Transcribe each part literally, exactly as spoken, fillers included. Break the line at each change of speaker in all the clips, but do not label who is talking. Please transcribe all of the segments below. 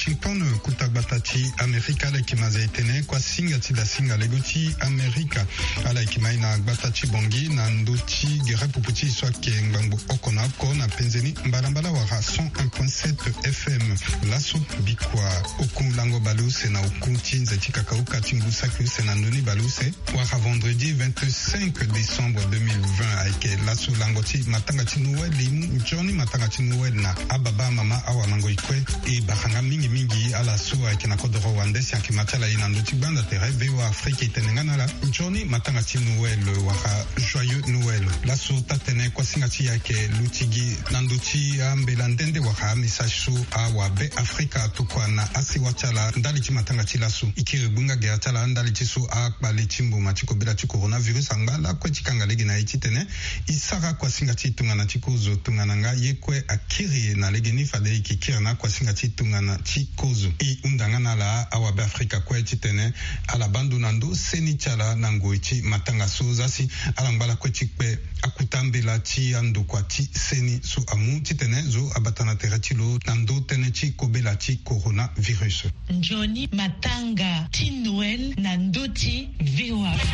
Washington kutagbatachi Amerika la kimaze itene kwa singa tida singa legoti Amerika ala ikimaina gbatachi bongi na ndochi gere pupuchi iswa kiengbangu okona ko na penzeni mbalambala wara cent un point sept F M laso bikwa okun lango baluse na okun tinza chikakauka tingusa kuse na ndoni baluse wara vendredi vingt-cinq décembre deux mille vingt aike laso langoti matanga tinuwe limu Johnny matanga tinuwe na ababa mama awa mango ikwe e bahanga mingi mingi ala so aike na kodoro wandesi yanki matala ina ndoti banda tere vewa Afrika itenengana la Johnny matanga tinuwe le wara joyeux Noël laso tatene kwa singati yake lutigi nanduti ambela ndende waka message so awa be Afrika tukwa na asi wachala ndali chimatanga chilaso ikiri bunga ge achala ndali chiso akbali chimbu machiko bila chi coronavirus angala kwe chikanga legi na ititene isara kwa singati tungana chikozo tungana nga yekwe akiri na legi ni fade ikikira na kwa singati tungana chikozo i undangana la awa be Afrika kwe chitene ala bandu nando seni chala nango ichi matanga so zasi ala mbala kwe chikpe akutambela chi ando kwa chi seni so amu chitene zo abatana terachilo nando tene chi kobela chi coronavirus.
Johnny Matanga ti Noël nando ti V O A.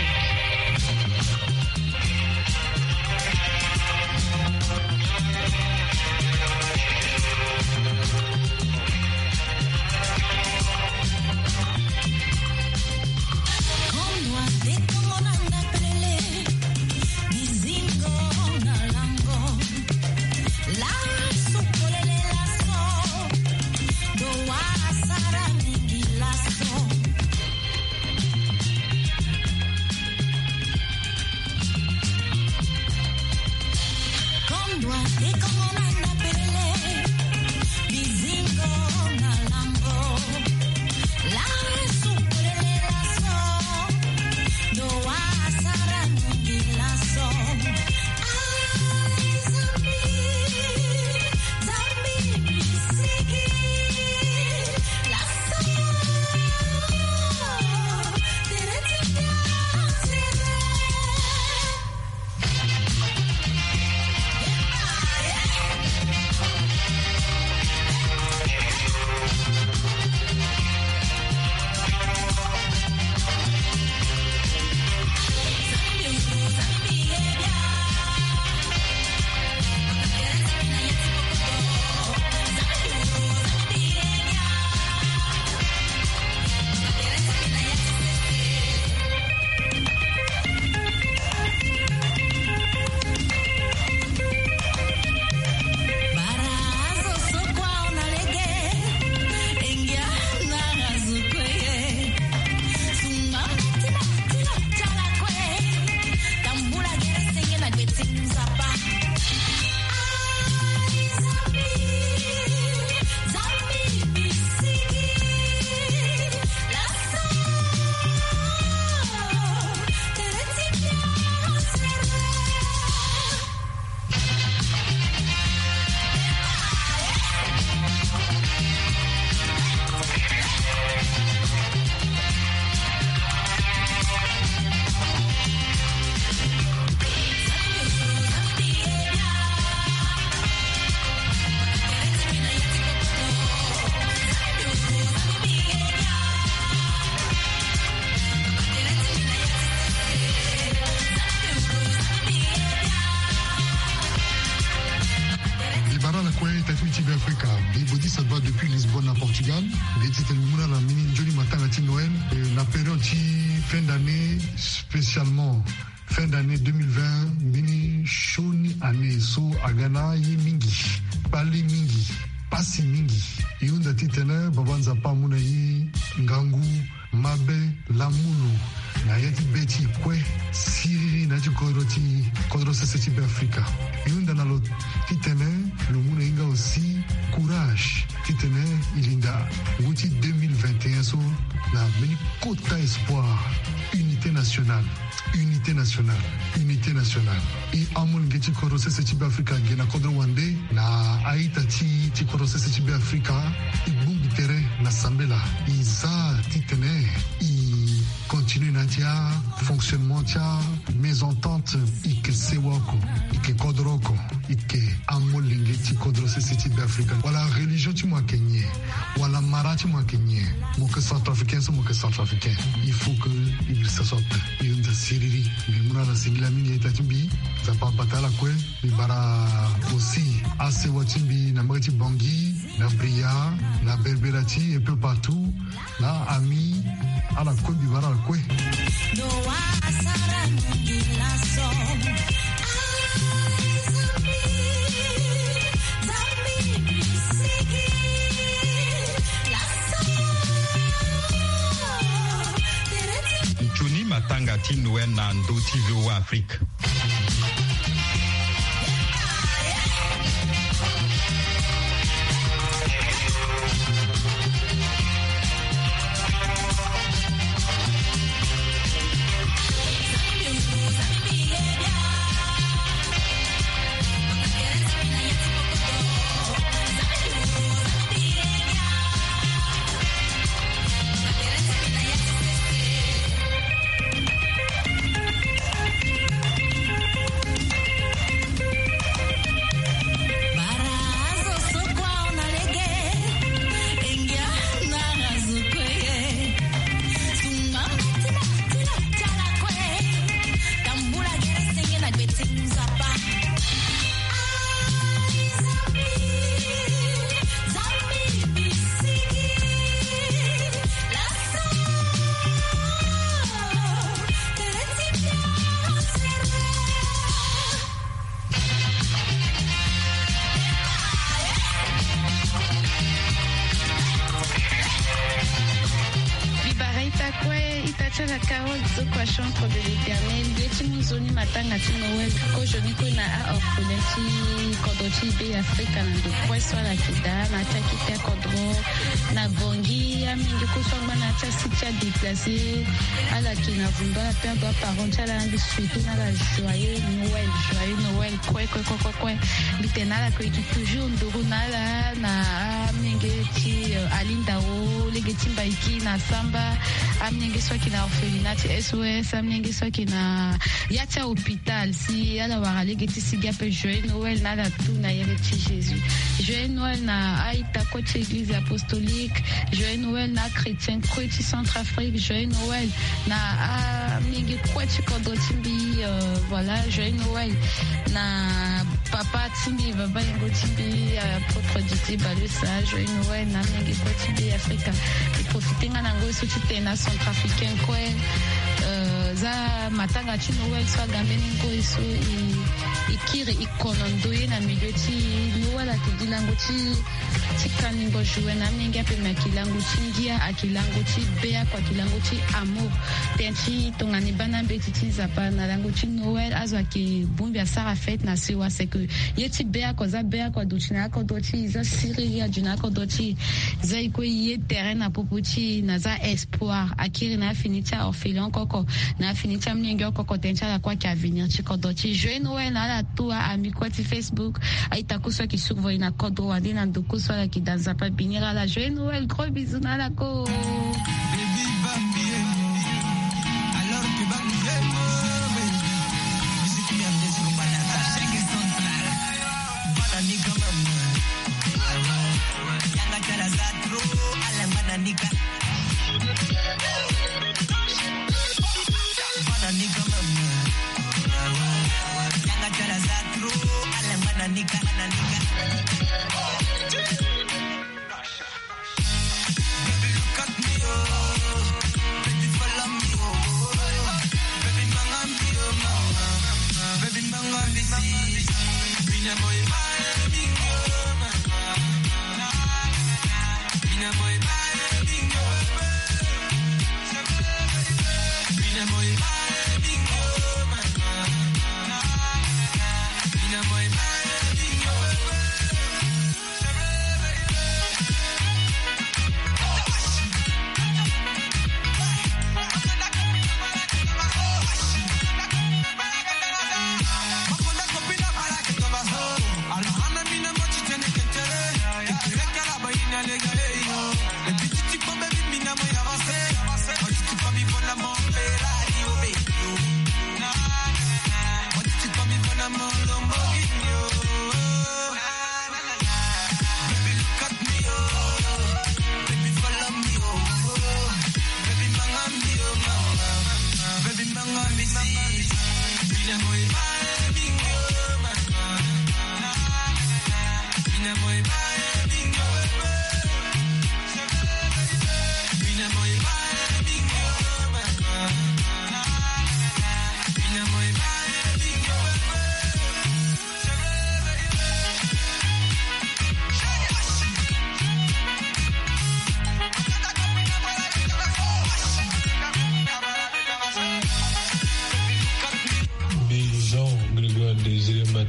depuis Lisbonne à Portugal. C'était la mini Johnny Matanga ti Noël. La période fin d'année, spécialement fin d'année deux mille vingt, mini shoni année so agana yi mingi, pali mingi, pasi mingi. Yunda titene babanza pa muna yi ngangu, mabe, lamulu. Na yati beti kwe siri na ti kodro ti kodro sese ti be Afrika. Yunda na lo titene lo muna inga aussi courage. Titene ilinda wuti deux mille vingt et un so na meni kota espoir, unité nationale, unité nationale, unité nationale. I amul ngeti kodro sese ti be Afrika gena kodro wande na aita ti ti kodro sese ti be Afrika i bumbi tere na sambela. Iza titene i continue na tia fonctionnement tia mésentente ike sewako ike kodroko ike amo linge ti kodro se siti d'Afrique wala religion ti moi kenye wala mara ti moi kenye mo que centrafricain so mo que centrafricain il faut que il se sorte il de siriri il muna la singla mini eta timbi ça pas batala kwe bi bara aussi ase watimbi na mati bangi na bria na berberati et peu partout na ami à la kwe bi bara kwe do asara ngila so
Johnny Matanga ti Noël na ndo T V O Afrique.
Chantre de l'Éternel, Dieu Zoni Matanga Noël, Kojoni Kuna a orphelin Kodoti Be Africa de Poisson la Kida, Natakita Kodro, Nabongi, Amingi Kusamba Nata Sitia déplacé à la Kina Vumba, la père doit parenter à la suite, à la joyeux Noël, joyeux Noël, quoi, quoi, quoi, quoi, quoi, Bitena, qui toujours Ndurunala, na Amingeti, Alindao, Legeti Baiki, na Samba, Amingi Swaki na orphelinat, S O S, Amingi Swaki na Yatia hôpital, si ala warale geti sigape joyeux Noël, na la tout na yeleti Jésus. Joyeux Noël na Aïta Coach Église apostolique, joyeux Noël na chrétien, Kweti Centrafrique, joyeux Noël na Amingi Kweti Kodotimbi, voilà, joyeux Noël na Papa Timbi, Baba Yango Timbi, apôtre Diti Balusa, joyeux Noël na Amingi Kweti Africa. Et profiter na nango sotite na Centrafricain quoi. Za matanga ti Noël soit gambeni ngo iso ikiri ikonondo na milieu ti Noël akilango ti ti kaningo jouer na minga pe makilango ti ngia akilango ti bea kwa kilango ti amour tenti tongani bana beti ti zapa na lango ti Noël azwa ki bumbi asara fête na siwa c'est que yeti bea kwa za bea kwa duchina ko doti za siri aduna ko doti za iko ye terrain na popoti na za espoir akiri na finita orphelin koko na finita mningo koko tenti la kwa ki avenir ti ko doti joyeux Noël na la tua ami kwa ti Facebook aita kuswa ki survoy na kodo wandi na ndoko so la ki danza pa binira la joyeux Noël gros bisous na la ko baby bambi alors que bambi musique mi amne sur banana chaque central banani comme yanga kala zatro ala banani ka banani comme yanga kala zatro ala banani ka banani ka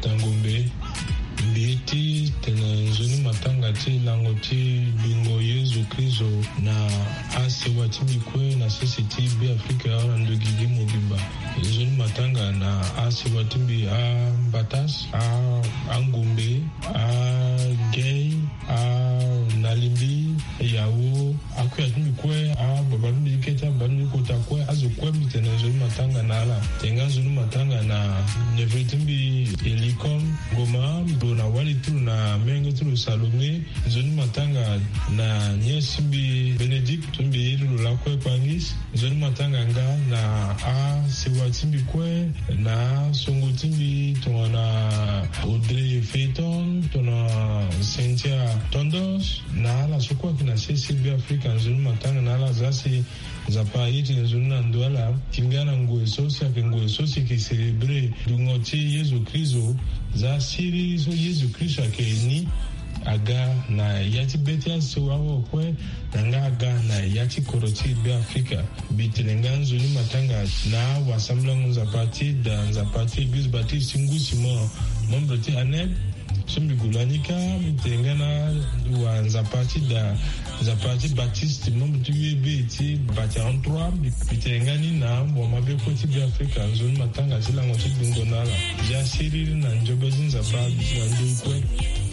Ngombe Biti tena zoni matanga ti lango ti bingo Yesu Kristo na ase wati mikwe na sisi ti bi Afrika ora ndo gigi mobimba zoni matanga na ase wati bi a Batas a Ngombe a Gay a Nalimbi yawo akuya mikwe a babalu keta balu kota kwe azo kwe tena zoni matanga na ala tenga zoni matanga na nevetimbi Elikom Goma na wali tu na menge tu Salome zoni matanga na Nyesimbi Benedict tumbi ilu la kwe pangis zoni matanga nga na a sewatimbi kwe na songotimbi tona Audrey Phaeton tona Cynthia Tondos na ala sokwa kina sisi bi Afrika zoni matanga na ala zasi zapa iti zoni na ndwala kingana nguwe sosi ake nguwe sosi ki celebre dungoti Yesu Kristo za siri so Yesu Kristo akeni aga na yati betia so wawo kwe nanga aga na yati koroti be Afrika bitelenga nzoni matanga na wasambla nza parti da nza parti bis bati singu simo membre ti aneb sombi gulanika bitelenga na wa nza parti da nza parti Baptiste membre ti U B ti bati en trois bitelenga ni na wa mabe koti be Afrika nzoni matanga sila ngoti bingonala ya siri na njobe zinza ba ndu kwe.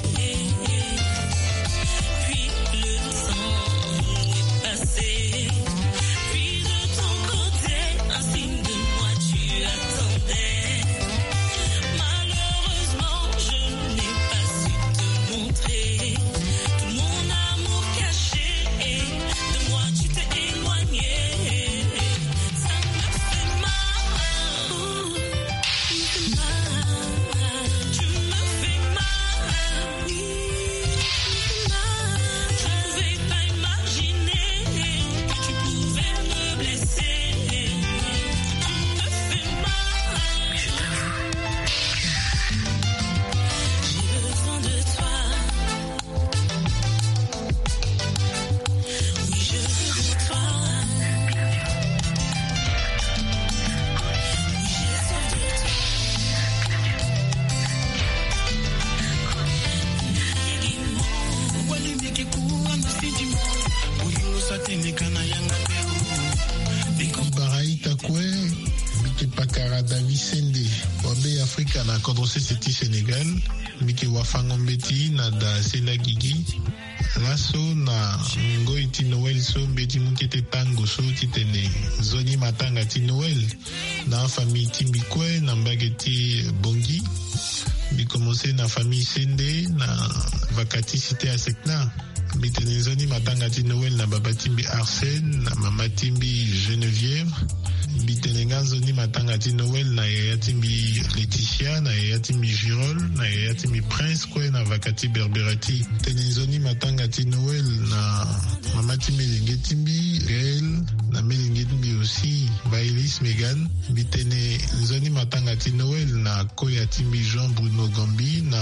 Na kodrose seti Senegal miki wafangombeti na da sela gigi laso na ngo iti Noel so mbeti mukete tango so titene zoni matanga ti Noel na famille timbikwe na mbageti bongi bikomose na famille Sende na vakati cité a Sekna bitene zoni matanga ti Noel na baba timbi Arsène na mama timbi Geneviève bitelenga zoni matanga ti Noel na yaya timbi Laetitia na yaya timbi Girol na yaya timbi Prince kwe na vakati Berberati tene zoni matanga ti Noel na mama timbi Melenge timbi Gaël na Melenge timbi aussi Bailis Megan bitene zoni matanga ti Noel na koya timbi Jean Bruno Gambi na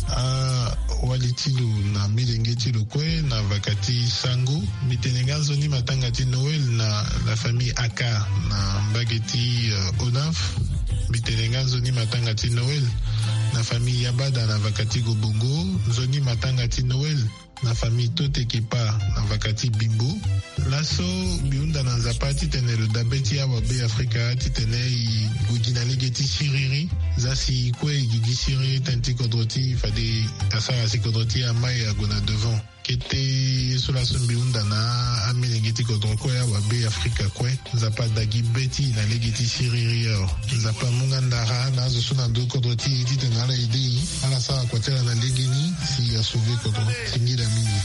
a walitilu na Melenge tilu kwe na vakati Sango bitelenga zoni matanga ti Noel na la famille Aka na mbageti uh, Onaf bitelenga zoni matanga ti Noel na famille Yabada na vakati Gobongo zoni matanga ti Noel na famille Totekepa na vakati Bimbo laso biunda na nzapa titene lo dabeti awa be Afrika titene i gugina legeti siriri zasi kwe gigi siriri tanti kodroti fade asara si kodroti amai agona devant kete sola sombi unda na amelengeti kodroko ya wa be Afrika kwe nzapa dagi beti na legeti siriri yo nzapa munga ndara na zo suna do kodroti titene ala idei ala sawa kwa tela na legeni si ya sauve kodro singi la mingi.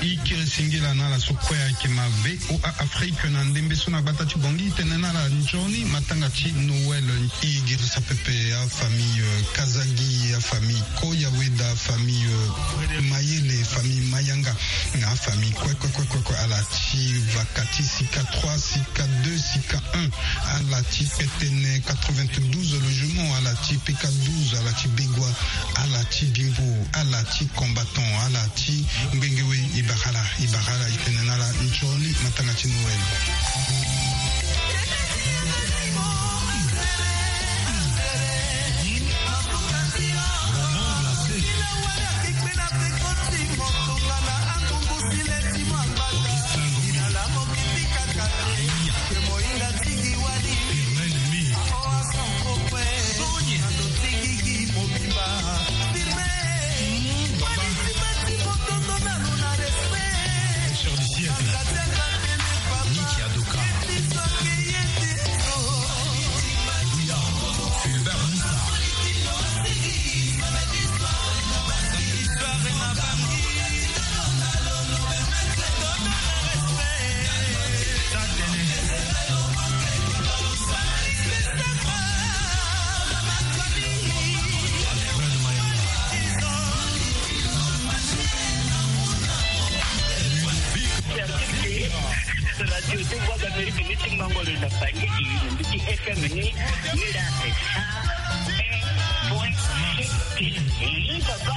Mozambique singila na la sokwea kema V O A Afrique na ndembe sona batati bongi tenena la njoni matanga chi Noël igirisa pepe a famille Kazagi a famille Koyaweda famille Mayele famille Mayanga na famille quoi quoi quoi quoi quoi à la chi Vakati Sika trois Sika deux Sika un à la chi Petene quatre-vingt-douze le jumeau à la chi P K douze à la chi Begwa à la chi Bimbo à la chi combattant à la chi Mbengewe Ibarala Ibarala itenena la njoni matanga chi Noël.
Radio de Voix d'Amérique, meeting Mango de la famille, le petit F M, ni là, c'est ça. Point, c'est papa.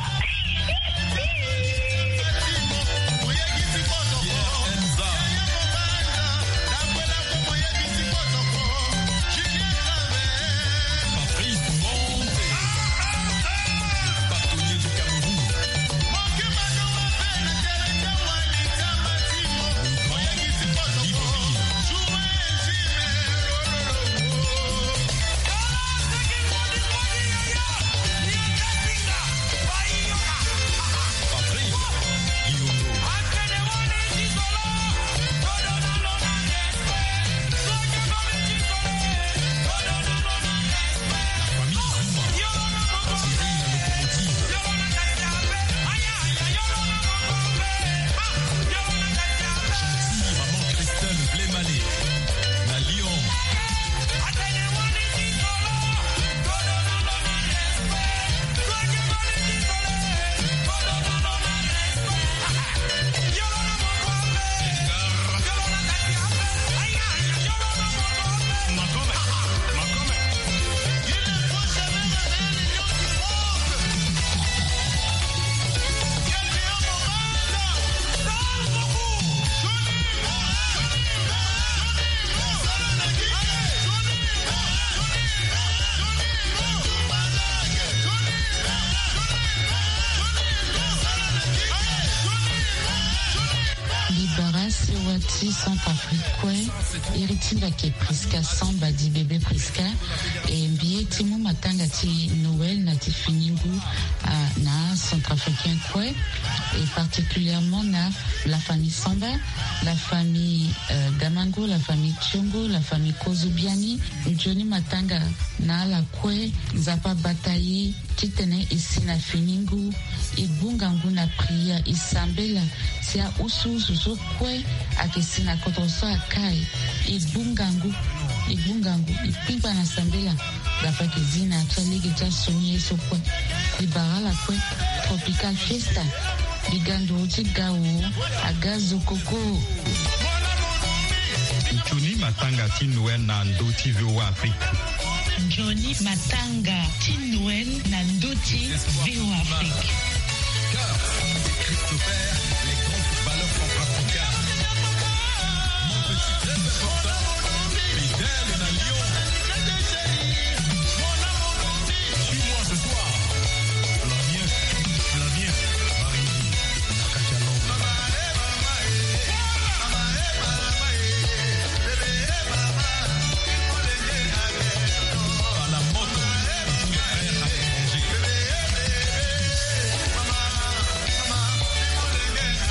Centrafrique iritinga ke Priska samba di bébé Priska et mbie timu matanga ti Noël na ti finingu na centrafricain kwe et particulièrement na la famille Samba, la famille euh, Damango, la famille Tchongo, la famille Kozubiani, Johnny matanga na la kwe zapa batayi titene isi na finingu ibungangu na priya isambela sia usu usu kwe akisi na kotoso akai ibungangu ibungangu ipimpa na sambela dapa kizina atwalege ja sonye so kwe ibarala kwe tropical fiesta bigando uti gawo agazo koko
Johnny matanga ti Noël na ndoti V O A Afrique.
Johnny matanga ti Noël na ndoti V O A Afrique.
Christopher, les grands footballeurs centrafricains. Mon petit très important, fidèle à Lyon. Suis-moi ce soir. Flavien, Flavien, Marie, Nakachalon. À la moto, tous les frères à l'étranger.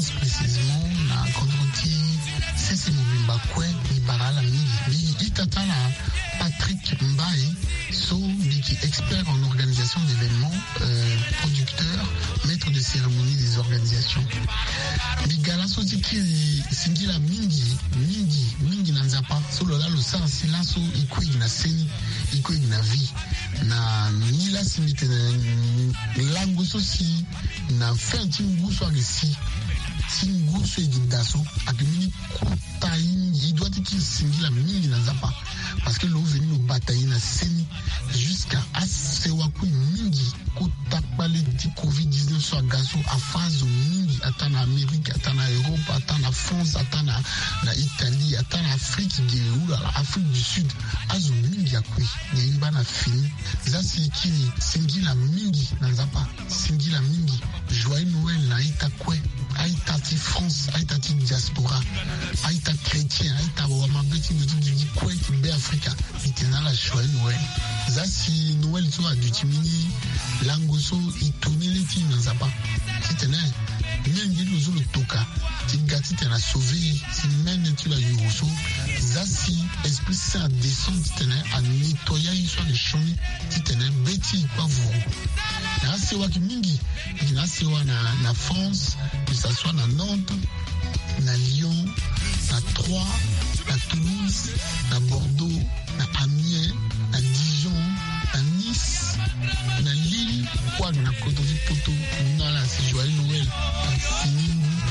plus précisément na kodroti sese mobimba kwe ni barala mingi bi itatana Patrick Mbaye so biki expert en organisation d'événements, euh, producteur, maître de cérémonie des organisations. Bigala so ziki singila mingi mingi mingi na nzapa so lola lo sa silanso iko ina seni iko ina vie na nila simite na lango so si na fenti nguso agesi si nguso egindaso akimini kuta ingi doit être singila mingi na nzapa parce que l'on venu nous batailler na seni jusqu'à asewa ku mingi kuta pale di covid dix-neuf so agaso a phase mingi ata na Amérique ata na Europe ata na France ata na na Italie ata na Afrique geula Afrique du Sud azo mingi akui nyimba na fini za sikili singila mingi na nzapa singila mingi joyeux Noël na itakwe aitati France aitati diaspora aita chrétien aita wa mabeti de quoi qui be Africa itena la joyeux Noël za si Noël so adutimini langoso itonele ti na nzapa titena mingi luzo le toka tingati tena sauver si mène tu la yuroso za si esprit saint descend titena a nettoyer sur les chemins titena beti kwa vuru na sewa ki mingi na sewa na na France que ça soit na Nantes na Lyon na Troyes na Toulouse na Bordeaux na Amiens na Dijon na Nice na Lille kwa na Kotovi Poto na la c'est joyeux Noël fini.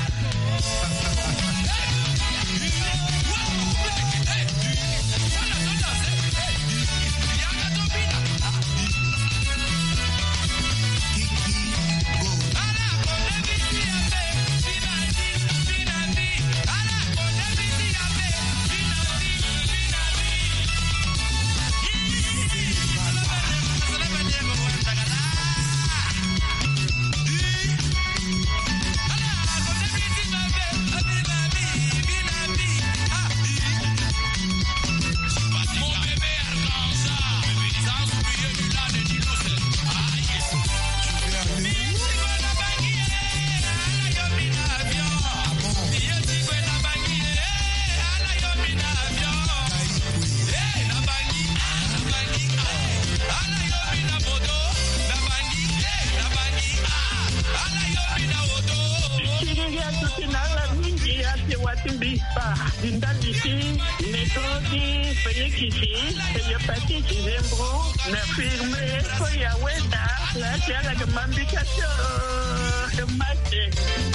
Dindaliti, Méthodi, Félix-Ici, Télépathie, Zembro, la firme, Foya Weda, la terre de Mambicato, de Maté.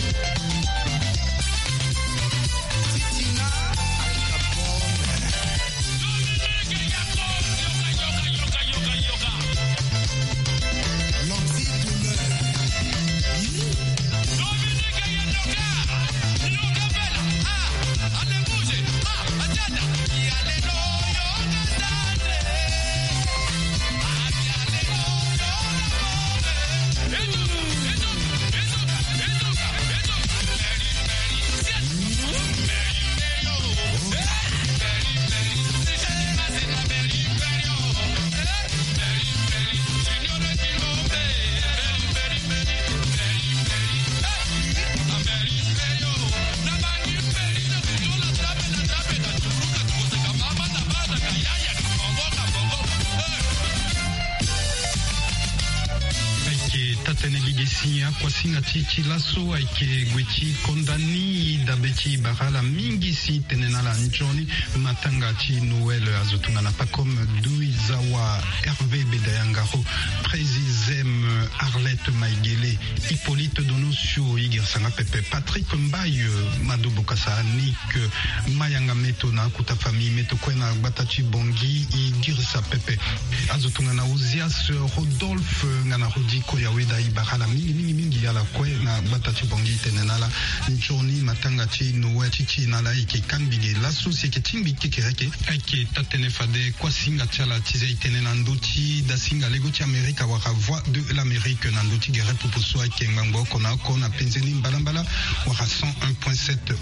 Kwasinga chichi laso aike gwechi kondani dabeti barala mingi si tenenala njoni matanga chi Noël azotunga na pakom Douizawa Hervé Bedayangaro Prézizem Arlette Maigele Hippolyte Donosio Igir Sanga Pepe Patrick Mbaye Madobo Kasa Nick Mayanga Metona Kuta Famille Metokwena Batachi Bongi Igir Sa Pepe azotunga na Ozias Rodolphe Ngana Rodi Koyaweda Ibarala mingi mingi mingi yala kwe na Batachi Bongi tenenala njoni matanga chi Noël chichi nala iki kambige la société timbi kikereke aike tatene fade kwa singa chala tize tenena nduti da singa legoti Amerika waka voix de l'Amérique nanduti gere pupuso aike ngambo kona kona penzeni mbalambala waka cent un point sept F M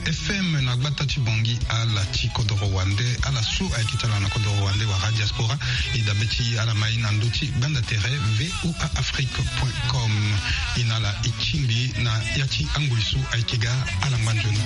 M na gbatachi bongi ala chikodo Rwanda ala su aikitala na kodo Rwanda wa diaspora et dabeti ala mai na ndoti banda tere v o a afrique point com inala ichimbi na yachi angulisu aikiga ala manjono.